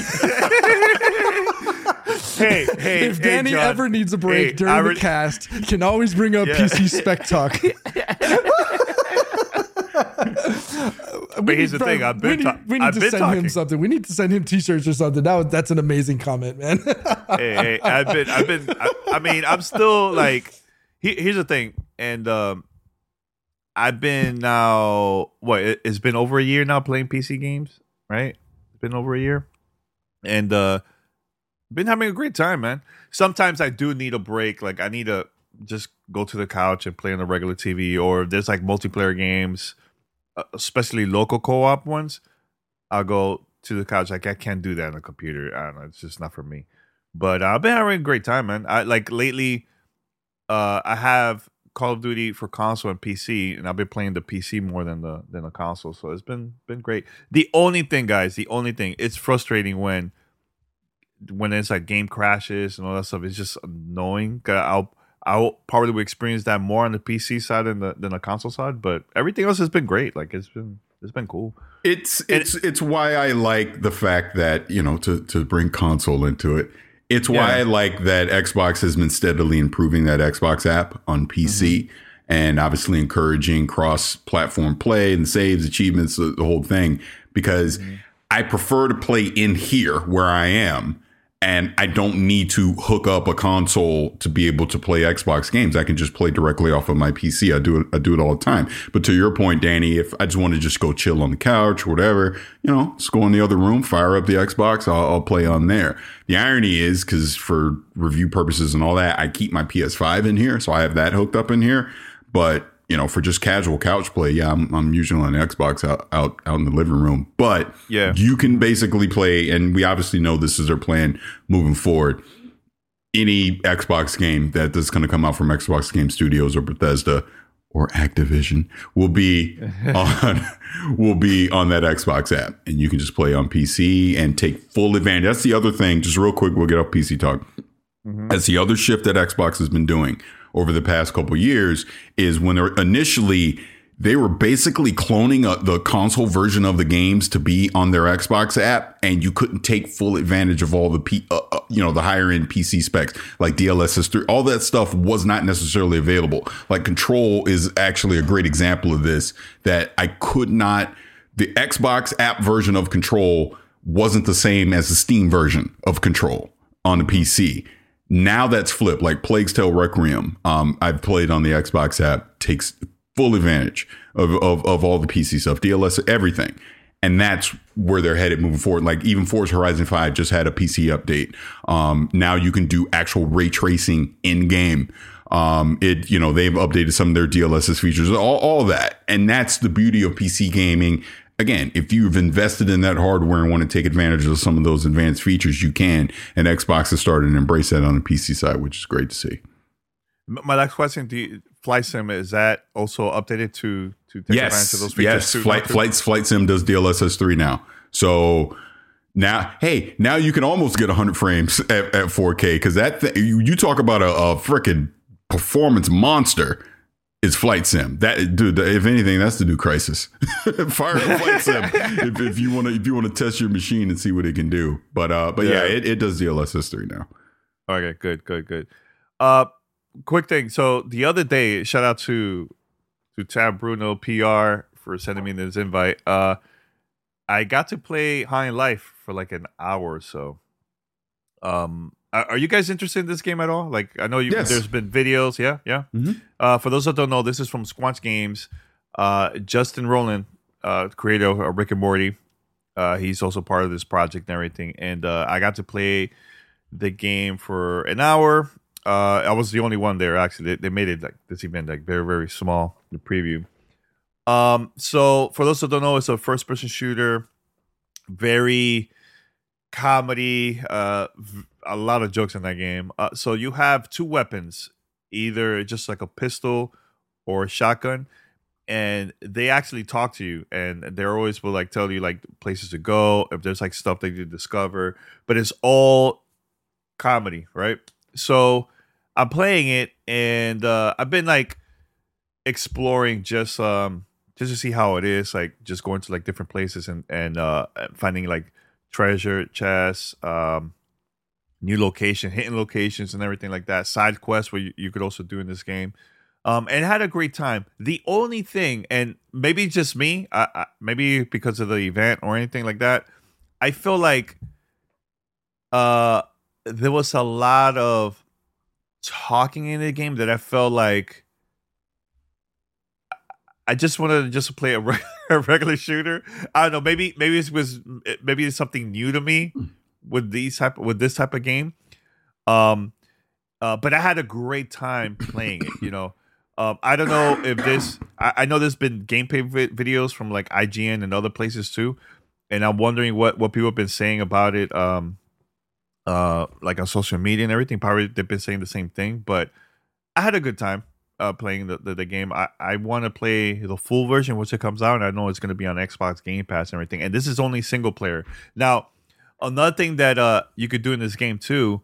Hey, hey, if Danny hey, ever needs a break hey, during re- the cast, he can always bring up yeah. P C spec talk. But here's the thing, I've been we need, we need I've to been send talking. him something. We need to send him t-shirts or something. That was, that's an amazing comment, man. hey, hey, I've been, I've been, I, I mean, I'm still like, he, here's the thing, and um, I've been now, what, it, it's been over a year now playing P C games, right? It's been over a year, and uh, been having a great time, man. Sometimes I do need a break, like I need to just go to the couch and play on the regular T V, or there's like multiplayer games, especially local co-op ones. I'll go to the couch. Like I can't do that on a computer. I don't know. It's just not for me. But uh, I've been having a great time, man. I like lately. Uh, I have Call of Duty for console and P C, and I've been playing the P C more than the than the console. So it's been been great. The only thing, guys, the only thing, it's frustrating when when it's like game crashes and all that stuff, it's just annoying. I'll I'll probably experience that more on the P C side than the than the console side, but everything else has been great. Like it's been it's been cool. It's it's it's why I like the fact that, you know, to to bring console into it. It's why yeah. I like that Xbox has been steadily improving that Xbox app on P C mm-hmm. and obviously encouraging cross-platform play and saves, achievements, the, the whole thing, because mm-hmm. I prefer to play in here where I am, and I don't need to hook up a console to be able to play Xbox games. I can just play directly off of my P C. I do it. I do it all the time. But to your point, Danny, if I just want to just go chill on the couch or whatever, you know, just go in the other room, fire up the Xbox. I'll, I'll play on there. The irony is, because for review purposes and all that, I keep my P S five in here, so I have that hooked up in here. But you know, for just casual couch play, yeah, I'm, I'm usually on Xbox out, out out in the living room. But yeah, you can basically play, and we obviously know this is their plan moving forward. Any Xbox game that is going to come out from Xbox Game Studios or Bethesda or Activision will be on will be on that Xbox app, and you can just play on P C and take full advantage. That's the other thing. Just real quick, we'll get off P C talk. Mm-hmm. That's the other shift that Xbox has been doing over the past couple of years, is when they're initially they were basically cloning a, the console version of the games to be on their Xbox app, and you couldn't take full advantage of all the P, uh, uh, you know the higher end P C specs like D L S S three. All that stuff was not necessarily available. Like Control is actually a great example of this. That I could not. The Xbox app version of Control wasn't the same as the Steam version of Control on the P C. Now that's flipped. Like Plague's Tale Requiem, um, I've played on the Xbox app, takes full advantage of, of, of all the P C stuff, D L S, everything. And that's where they're headed moving forward. Like even Forza Horizon five just had a P C update. Um, now you can do actual ray tracing in game. Um, it, you know, they've updated some of their D L S S features, all, all that. And that's the beauty of P C gaming. Again, if you've invested in that hardware and want to take advantage of some of those advanced features, you can. And Xbox has started to embrace that on the P C side, which is great to see. My last question: Do you, Flight Sim, is that also updated to to take yes, advantage of those features? Yes, too, Flight Flight Flight Sim does D L S S three now. So now, hey, now you can almost get one hundred frames at, at four K, because that th- you, you talk about a, a freaking performance monster. It's Flight Sim. That dude, if anything, that's the new Crysis. Fire up Flight Sim if, if you want to if you want to test your machine and see what it can do. But uh, but yeah, yeah it, it does D L S S three now. Okay, good, good, good. Uh, quick thing. So the other day, shout out to to Tab Bruno P R for sending me this invite. Uh, I got to play High in Life for like an hour or so. Um. Are you guys interested in this game at all? Like, I know you, yes. there's been videos. Yeah, yeah. Mm-hmm. Uh, for those that don't know, this is from Squanch Games. Uh, Justin Roiland, uh, creator of Rick and Morty. Uh, he's also part of this project and everything. And uh, I got to play the game for an hour. Uh, I was the only one there, actually. They, they made it like this event like very, very small, the preview. Um, so for those that don't know, it's a first-person shooter. Very comedy, uh, a lot of jokes in that game. Uh, so you have two weapons, either just like a pistol or a shotgun, and they actually talk to you, and they're always will like tell you like places to go, if there's like stuff that you discover, but it's all comedy, right? So I'm playing it, and uh, I've been like exploring just um just to see how it is, like just going to like different places and and uh, finding like treasure chests, um, new location, hidden locations, and everything like that. Side quests where you, you could also do in this game, um, and had a great time. The only thing, and maybe just me, I, I, maybe because of the event or anything like that, I feel like uh, there was a lot of talking in the game that I felt like I just wanted to just play a, re- a regular shooter. I don't know. Maybe maybe it was maybe it's something new to me with these type with this type of game. Um, uh, but I had a great time playing it. You know, um, I don't know if this. I, I know there's been gameplay vi- videos from like I G N and other places too, and I'm wondering what what people have been saying about it. Um, uh, like on social media and everything. Probably they've been saying the same thing, but I had a good time. Uh, playing the, the, the game. I, I want to play the full version once it comes out, and I know it's going to be on Xbox Game Pass and everything. And this is only single player. Now, another thing that uh you could do in this game too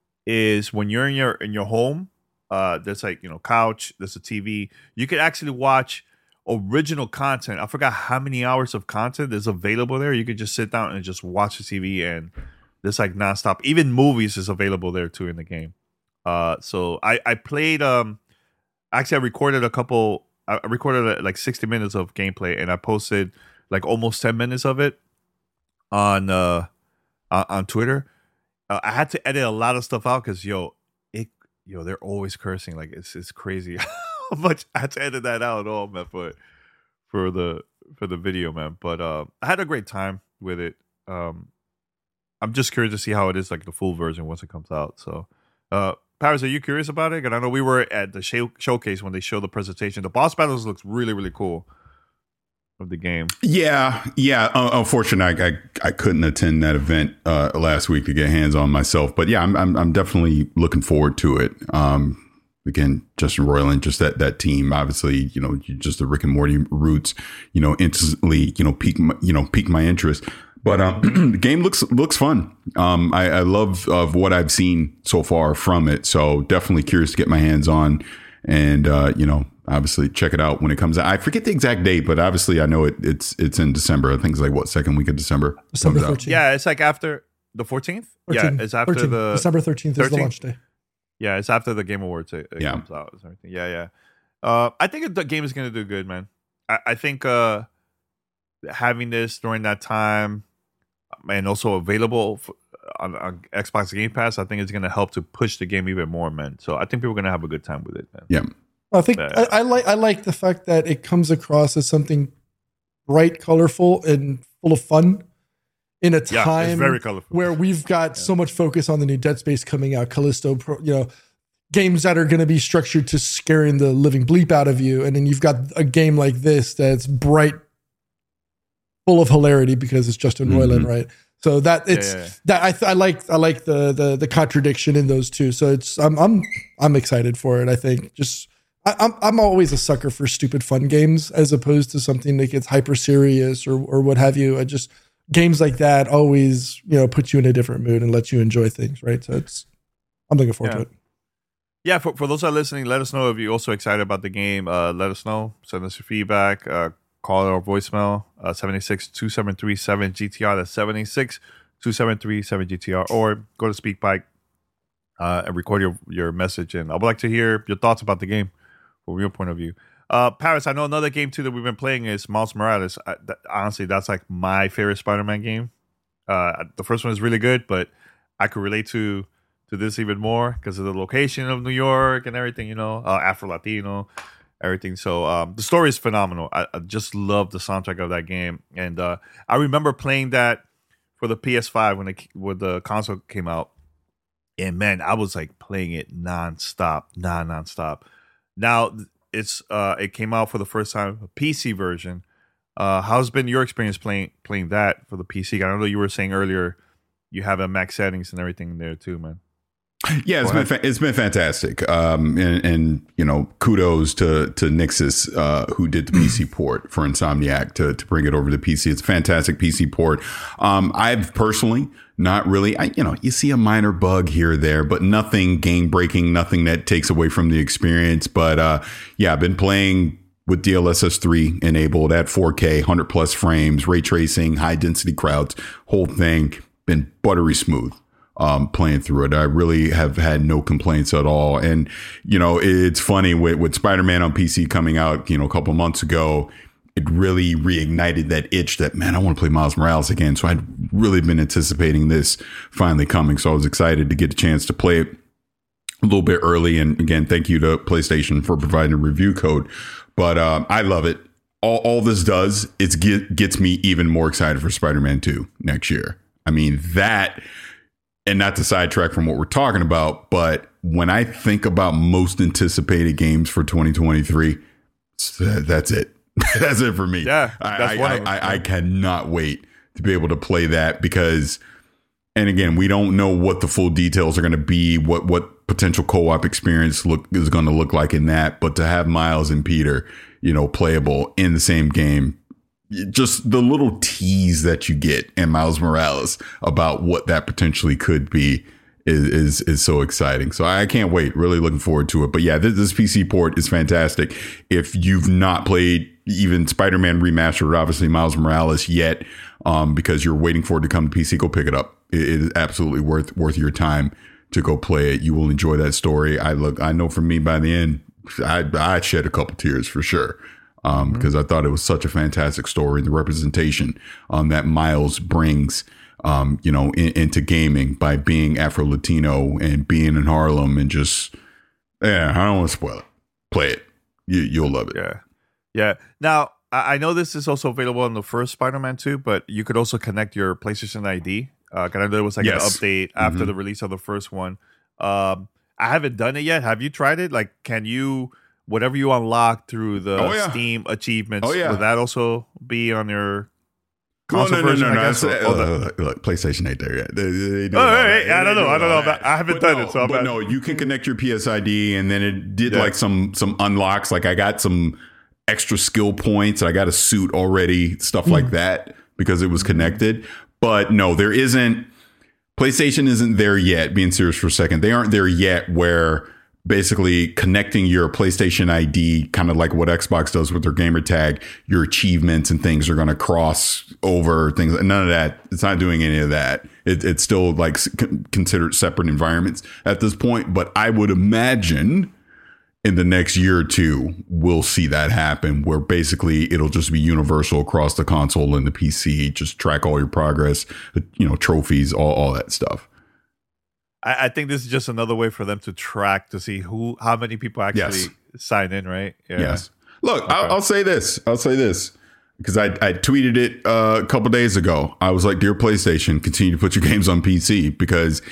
is when you're in your in your home, uh, there's like you know couch, there's a T V. You could actually watch original content. I forgot how many hours of content is available there. You could just sit down and just watch the T V, and there's like nonstop. Even movies is available there too in the game. Uh, so I I played um actually I recorded a couple. I recorded like sixty minutes of gameplay, and I posted like almost ten minutes of it on uh on Twitter. Uh, I had to edit a lot of stuff out because yo, it yo they're always cursing, like it's it's crazy how much I had to edit that out all man for for the for the video, man. But uh, I had a great time with it. Um, I'm just curious to see how it is like the full version once it comes out. So, uh, Paris, are you curious about it? And I know we were at the show- showcase when they showed the presentation. The boss battles looks really really cool. Of the game. Yeah, yeah. Uh, unfortunately, I, I I couldn't attend that event uh, last week to get hands on myself. But yeah, I'm I'm, I'm definitely looking forward to it. Um, again, Justin Roiland, just that that team. Obviously, you know, just the Rick and Morty roots. You know, instantly, you know, pique my, you know pique my interest. But um, the game looks looks fun. Um, I, I love of what I've seen so far from it. So definitely curious to get my hands on, and uh, you know. Obviously, check it out when it comes out. I forget the exact date, but obviously, I know it, it's it's in December. I think it's like what second week of December. December thirteenth. Yeah, it's like after the fourteenth. Yeah, it's after thirteenth. the December thirteenth is the launch day. Yeah, it's after the Game Awards. It, it yeah. comes out. And everything. Yeah, yeah. Uh, I think the game is going to do good, man. I, I think uh, having this during that time and also available for, on, on Xbox Game Pass, I think it's going to help to push the game even more, man. So I think people are going to have a good time with it, man. Yeah. I think I, I like I like the fact that it comes across as something bright, colorful, and full of fun in a yeah, time it's very colorful. where we've got yeah. so much focus on the new Dead Space coming out, Callisto, Pro, you know, games that are going to be structured to scaring the living bleep out of you, and then you've got a game like this that's bright, full of hilarity because it's Justin mm-hmm. Roiland, right? So that it's yeah, yeah, yeah. that I, th- I like I like the the the contradiction in those two. So it's I'm I'm I'm excited for it. I think just. I, I'm I'm always a sucker for stupid fun games as opposed to something that gets hyper serious or or what have you. I just games like that always you know put you in a different mood and let you enjoy things, right? So it's I'm looking forward yeah. to it. Yeah, for for those that are listening, let us know if you're also excited about the game. Uh, let us know. Send us your feedback. Uh, call our voicemail uh, seven eight six, two seven three, seven G T R. That's seven eight six, two seven three, seven G T R. Or go to SpeakPipe uh, and record your your message. And I would like to hear your thoughts about the game. From your point of view, uh, Paris. I know another game too that we've been playing is Miles Morales. I, that, honestly, that's like my favorite Spider-Man game. Uh, the first one is really good, but I could relate to to this even more because of the location of New York and everything. You know, uh, Afro Latino, everything. So um, the story is phenomenal. I, I just love the soundtrack of that game, and uh, I remember playing that for the P S five when it when the console came out, and man, I was like playing it nonstop, non nonstop. Now it's uh, it came out for the first time, a P C version. Uh, how's been your experience playing playing that for the P C? I know you were saying earlier you have a max settings and everything there too, man. Yeah, it's been fa- it's been fantastic, um, and, and you know, kudos to to Nixxes uh, who did the P C port for Insomniac to to bring it over to P C. It's a fantastic P C port. Um, I've personally not really, I, you know, you see a minor bug here or there, but nothing game breaking, nothing that takes away from the experience. But uh, yeah, I've been playing with D L S S three enabled at four K, one hundred plus frames, ray tracing, high density crowds, whole thing been buttery smooth. Um, playing through it, I really have had no complaints at all. And you know, it's funny with, with Spider-Man on P C coming out, you know, a couple months ago, it really reignited that itch that, man, I want to play Miles Morales again. So I'd really been anticipating this finally coming. So I was excited to get a chance to play it a little bit early. And again, thank you to PlayStation for providing a review code. But um, I love it. All, all this does is get, gets me even more excited for Spider-Man two next year. I mean, that. And not to sidetrack from what we're talking about, but when I think about most anticipated games for twenty twenty-three, that's it. That's it for me. Yeah, that's I, one I, of them. I, I cannot wait to be able to play that because, and again, we don't know what the full details are going to be, what what potential co-op experience look is going to look like in that. But to have Miles and Peter, you know, playable in the same game, just the little tease that you get in Miles Morales about what that potentially could be is is, is so exciting. So I can't wait. Really looking forward to it. But yeah, this, this P C port is fantastic. If you've not played even Spider-Man Remastered, obviously Miles Morales yet, um, because you're waiting for it to come to P C, go pick it up. It, it is absolutely worth worth your time to go play it. You will enjoy that story. I look. I know for me, by the end, I I shed a couple tears for sure. Um, mm-hmm. Because I thought it was such a fantastic story, the representation um, that Miles brings, um, you know, in, into gaming by being Afro-Latino and being in Harlem and just, yeah, I don't want to spoil it. Play it. You, you'll love it. Yeah. Yeah. Now, I know this is also available on the first Spider-Man two, but you could also connect your PlayStation I D. Uh, I know there was like yes. an update after mm-hmm. the release of the first one. Um, I haven't done it yet. Have you tried it? Like, can you... Whatever you unlock through the oh, yeah. Steam achievements, oh, yeah. will that also be on your console no, no, version? No, no, I guess? no. Uh, look, look, PlayStation ain't there yet. They, they do oh, right. I don't know. I don't know. About, I haven't but done no, it. So I'm but not... no, you can connect your P S I D, and then it did yeah. like some some unlocks. Like I got some extra skill points. I got a suit already, stuff mm. like that, because it was connected. But no, there isn't. PlayStation isn't there yet. Being serious for a second, they aren't there yet where basically connecting your PlayStation I D, kind of like what Xbox does with their gamer tag, your achievements and things are going to cross over things. None of that. It's not doing any of that. It, it's still like considered separate environments at this point. But I would imagine in the next year or two, we'll see that happen, where basically it'll just be universal across the console and the P C. Just track all your progress, you know, trophies, all, all that stuff. I, I think this is just another way for them to track to see who, how many people actually yes. sign in, right? Yeah. Yes. Look, okay. I'll, I'll say this. I'll say this because I, I tweeted it uh, a couple days ago. I was like, "Dear PlayStation, continue to put your games on P C," because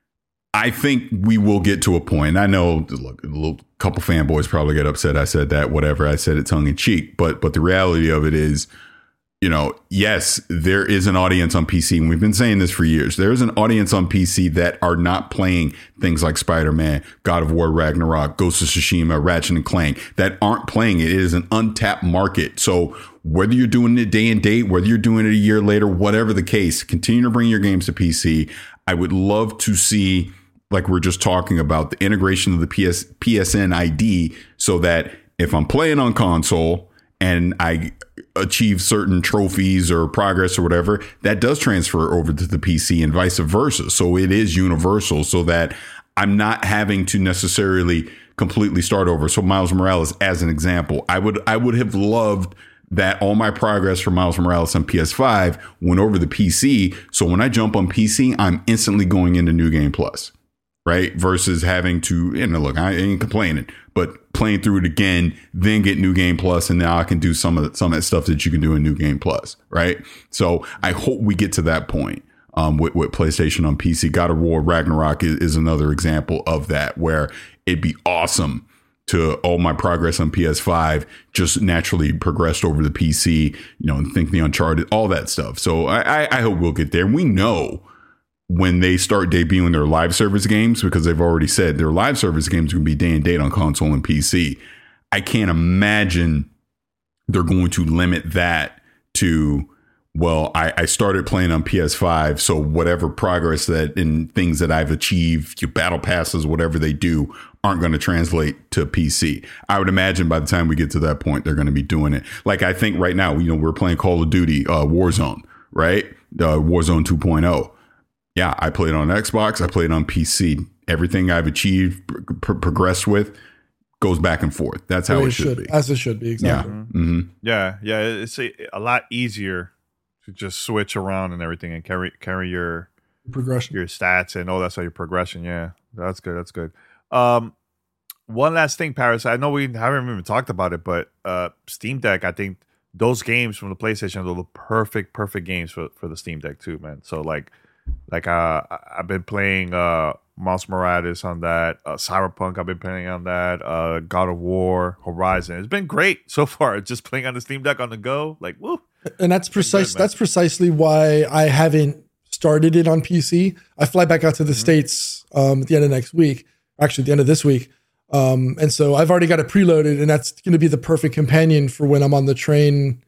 I think we will get to a point. I know, look, a little couple fanboys probably get upset I said that, whatever. I said it tongue in cheek, but but the reality of it is, you know, yes, there is an audience on P C, and we've been saying this for years. There is an audience on P C that are not playing things like Spider-Man, God of War Ragnarok, Ghost of Tsushima, Ratchet and Clank, that aren't playing it. It is an untapped market. So whether you're doing it day and date, whether you're doing it a year later, whatever the case, continue to bring your games to P C. I would love to see, like we're just talking about, the integration of the P S, P S N I D, so that if I'm playing on console and I achieve certain trophies or progress or whatever, that does transfer over to the P C and vice versa. So it is universal, so that I'm not having to necessarily completely start over. So Miles Morales, as an example, I would I would have loved that all my progress for Miles Morales on P S five went over the P C. So when I jump on P C, I'm instantly going into New Game Plus. Right. Versus having to, you know, look, I ain't complaining, but playing through it again, then get New Game Plus. And now I can do some of the, some of that stuff that you can do in New Game Plus. Right. So I hope we get to that point um, with, with PlayStation on P C. God of War Ragnarok is, is another example of that, where it'd be awesome to all my progress on P S five just naturally progressed over to P C, you know, and think the Uncharted, all that stuff. So I, I, I hope we'll get there. And we know when they start debuting their live service games, because they've already said their live service games are going to be day and date on console and P C. I can't imagine they're going to limit that to, well, I, I started playing on P S five, so whatever progress that and things that I've achieved, your battle passes, whatever they do, aren't going to translate to P C. I would imagine by the time we get to that point, they're going to be doing it. Like I think right now, you know, we're playing Call of Duty, uh, Warzone, right? Uh, Warzone two point oh. Yeah, I played on Xbox. I played on P C. Everything I've achieved, pr- progressed with, goes back and forth. That's how it, it should, should be. As it should be, exactly. Yeah, mm-hmm. yeah, yeah. It's a, a lot easier to just switch around and everything and carry carry your progression, your stats, and oh, that's how your progression. Yeah, that's good. That's good. Um, one last thing, Paris. I know we haven't even talked about it, but uh, Steam Deck. I think those games from the PlayStation are the perfect, perfect games for for the Steam Deck too, man. So like. Like uh, I've been playing uh, Miles Morales on that, uh, Cyberpunk I've been playing on that, uh, God of War, Horizon. It's been great so far. Just playing on the Steam Deck on the go, like woo. And that's precise. Good, that's precisely why I haven't started it on P C. I fly back out to the mm-hmm. States um, at the end of next week, actually at the end of this week, um, and so I've already got it preloaded, and that's going to be the perfect companion for when I'm on the train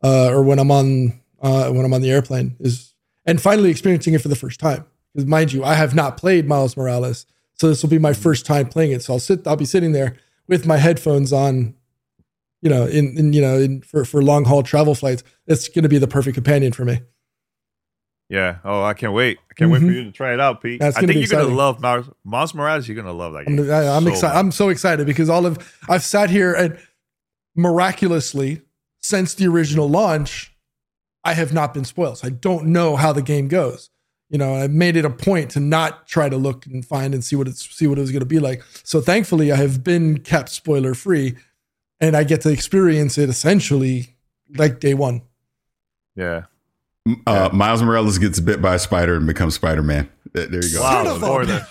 uh, or when I'm on uh, when I'm on the airplane is, and finally experiencing it for the first time. Because mind you, I have not played Miles Morales, so this will be my first time playing it. So I'll sit, I'll be sitting there with my headphones on, you know, in, in you know, in, for for long haul travel flights. It's going to be the perfect companion for me. Yeah. Oh, I can't wait. I can't mm-hmm. wait for you to try it out, Pete. That's I think you're exciting. gonna love Miles, Miles Morales. You're gonna love that game. I'm, I, I'm so excited. much. I'm so excited because all of I've sat here and miraculously since the original launch, I have not been spoiled. So I don't know how the game goes. You know, I made it a point to not try to look and find and see what it's see what it was going to be like. So thankfully, I have been kept spoiler free, and I get to experience it essentially like day one. Yeah. Uh, Miles Morales gets bit by a spider and becomes Spider-Man. There you go. Wow, more than.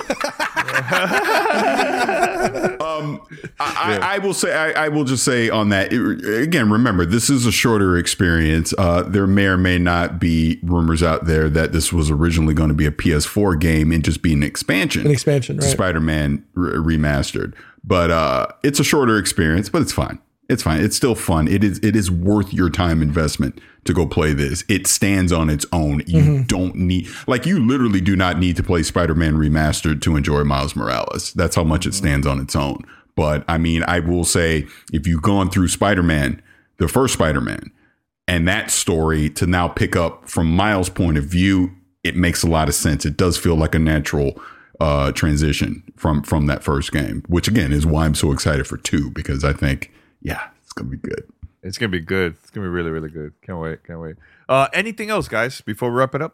um, I, I, I will say, I, I will just say on that it, again. Remember, this is a shorter experience. Uh, there may or may not be rumors out there that this was originally going to be a P S four game and just be an expansion, an expansion, right? Spider-Man re- remastered. But uh, it's a shorter experience, but it's fine. It's fine. It's still fun. It is. It is worth your time investment to go play this. It stands on its own. You mm-hmm. don't need, like, you literally do not need to play Spider-Man Remastered to enjoy Miles Morales. That's how much it stands on its own. But I mean, I will say, if you've gone through Spider-Man, the first Spider-Man, and that story to now pick up from Miles' point of view, it makes a lot of sense. It does feel like a natural uh, transition from from that first game, which again is why I'm so excited for two, because I think. Yeah, it's going to be good. It's going to be good. It's going to be really, really good. Can't wait. Can't wait. Uh, anything else, guys, before we wrap it up?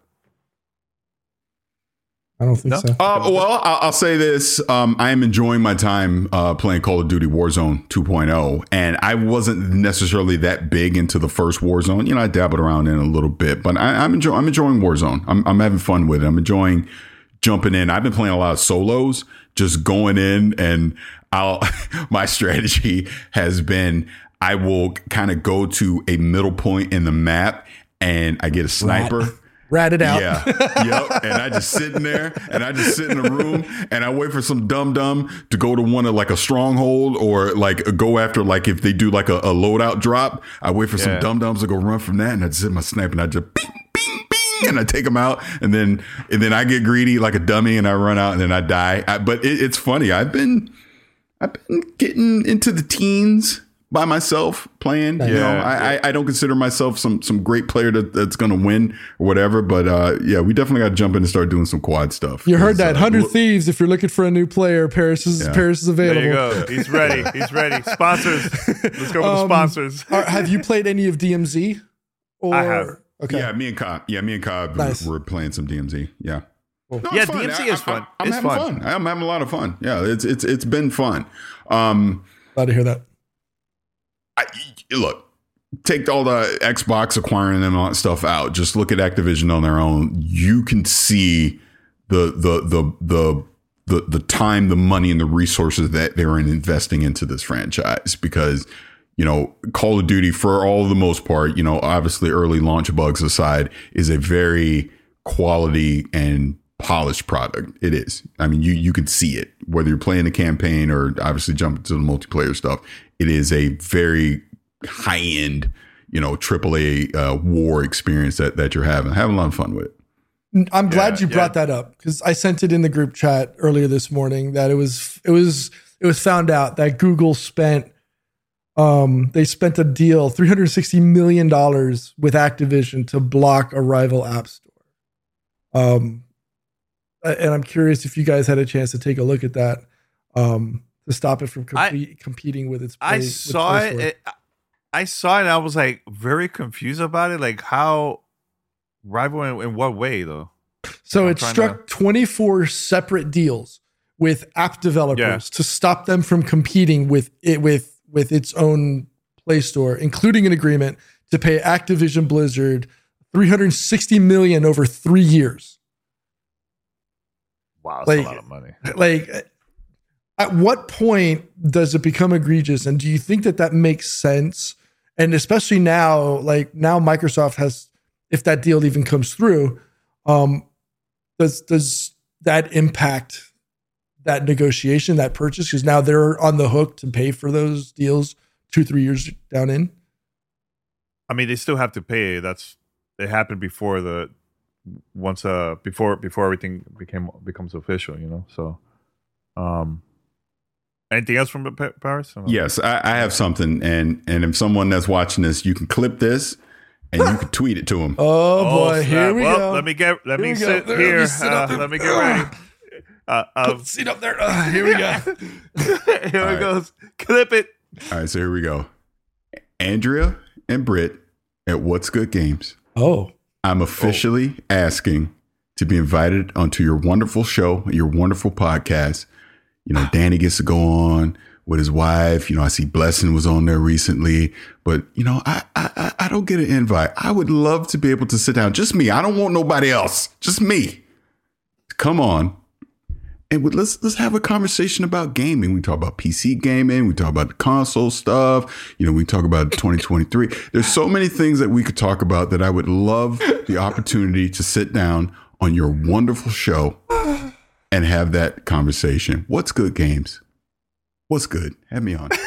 I don't think no? so. Uh, well, I'll, I'll say this. Um, I am enjoying my time uh, playing Call of Duty Warzone two point oh. And I wasn't necessarily that big into the first Warzone. You know, I dabbled around in a little bit. But I, I'm, enjoy- I'm enjoying Warzone. I'm, I'm having fun with it. I'm enjoying jumping in. I've been playing a lot of solos, just going in and I'll, my strategy has been I will kind of go to a middle point in the map and I get a sniper. Rat, rat it out. Yeah. Yep. And I just sit in there and I just sit in the room and I wait for some dum dum to go to one of like a stronghold or like go after, like if they do like a, a loadout drop, I wait for yeah. some dum dums to go run from that and I just hit my sniper and I just bing, bing, bing, and I take them out and then and then I get greedy like a dummy and I run out and then I die. I, but it, it's funny. I've been I've been getting into the teens by myself playing. You yeah, know, I, yeah. I, I don't consider myself some some great player that, that's going to win or whatever. But uh, yeah, we definitely got to jump in and start doing some quad stuff. You heard that. Uh, one hundred look, Thieves. If you're looking for a new player, Paris is, Yeah. Paris is available. There you go. He's ready. He's ready. Sponsors. Let's go with Um, the sponsors. Are, have you played any of D M Z? Or, I have. Okay. Yeah, me and Cobb. Yeah, me and Cobb Nice. were, were playing some D M Z. Yeah. Cool. No, Yeah, it's fun. D M Z I- is I- fun. I'm It's having fun. fun. I'm having a lot of fun. Yeah, it's it's it's been fun. Um, Glad to hear that. I, look, take all the Xbox acquiring them all that stuff out. Just look at Activision on their own. You can see the the the the the the time, the money, and the resources that they're investing into this franchise. Because, you know, Call of Duty, for all the most part, you know, obviously early launch bugs aside, is a very quality and polished product. It is. I mean, you you can see it, whether you're playing the campaign or obviously jumping to the multiplayer stuff. It is a very high end, you know, triple A uh, war experience that that you're having. Having a lot of fun with it. I'm glad Yeah, you brought yeah. that up because I sent it in the group chat earlier this morning that it was it was it was found out that Google spent um they spent a deal three hundred sixty million dollars with Activision to block a rival app store. Um and I'm curious if you guys had a chance to take a look at that um to stop it from compe- I- competing with its play, I with saw Play it, Store. it. I saw it. And I was like very confused about it. Like how rival in, in what way though? So I'm it trying struck twenty-four separate deals with app developers Yeah. to stop them from competing with it with with its own Play Store, including an agreement to pay Activision Blizzard three hundred sixty million dollars over three years. Wow, that's Like- a lot of money. Like, at what point does it become egregious? And do you think that that makes sense? And especially now, like now Microsoft has, if that deal even comes through, um, does does that impact that negotiation, that purchase? Because now they're on the hook to pay for those deals two, three years down in. I mean, they still have to pay. That's it happened before the once uh before before everything became becomes official. You know, so um. Anything else from Paris? Yes, I, I have something, and and if someone that's watching this, you can clip this and you can tweet it to them. Oh boy, oh, here we well, go. Let me get. Let here me sit there, here. Let me, sit uh, let me get ready. Uh, um, Put the seat up there. Uh, here we go. here All it right. goes. Clip it. All right, so here we go. Andrea and Britt at What's Good Games. Oh, I'm officially oh. asking to be invited onto your wonderful show, your wonderful podcast. You know, Danny gets to go on with his wife. You know, I see Blessing was on there recently, but you know, I, I, I don't get an invite. I would love to be able to sit down. Just me. I don't want nobody else. Just me. Come on. And we, let's, let's have a conversation about gaming. We talk about P C gaming. We talk about the console stuff. You know, we talk about twenty twenty-three. There's so many things that we could talk about that I would love the opportunity to sit down on your wonderful show and have that conversation. What's good, games? What's good? Have me on.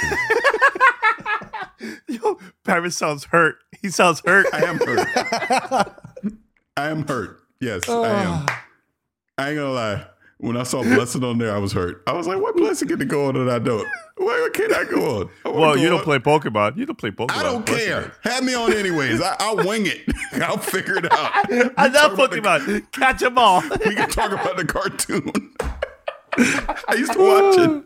Yo, Paris sounds hurt. He sounds hurt. I am hurt. I am hurt. Yes, I am. I ain't gonna lie. When I saw Blessing on there, I was hurt. I was like, what Blessing get to go on and I don't? Why can't I go on? I well, go you don't on. play Pokemon. You don't play Pokemon. I don't Blessing. care. Have me on anyways. I, I'll wing it. I'll figure it out. I love Pokemon. The, Catch them all. We can talk about the cartoon. I used to watch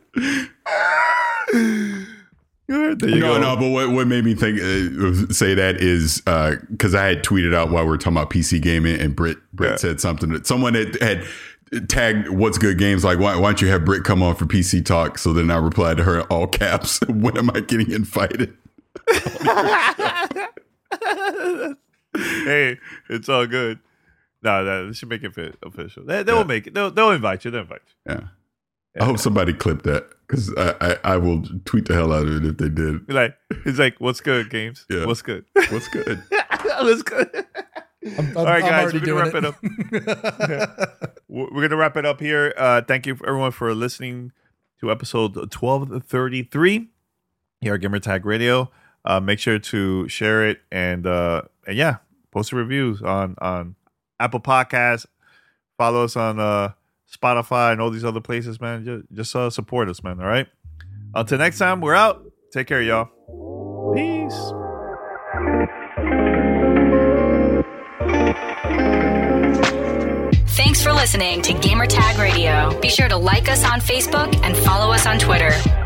it. There you no, go. no, but what, what made me think uh, say that is because uh, I had tweeted out while we were talking about P C gaming, and Britt Britt yeah. said something that someone had, had tagged What's Good Games, like, why, why don't you have Britt come on for P C Talk? So then I replied to her in all caps, when am I getting invited? Hey, it's all good. No, no, they should make it fit official. They, they yeah. will make it. They'll, they'll invite you. They'll invite you. Yeah. yeah. I hope somebody clipped that, because I, I, I will tweet the hell out of it if they did. Like, it's like, what's good, games? Yeah. What's good? What's good? What's good? I'm, I'm, all right, guys, we're going to wrap it, it up. We're going to wrap it up here. Uh, thank you, everyone, for listening to episode twelve thirty-three here at Gamertag Radio. Uh, make sure to share it and, uh, and yeah, post the reviews on, on Apple Podcasts. Follow us on uh, Spotify and all these other places, man. Just, just uh, support us, man. All right. Until next time, we're out. Take care, y'all. Peace. Thanks for listening to Gamertag Radio. Be sure to like us on Facebook and follow us on Twitter.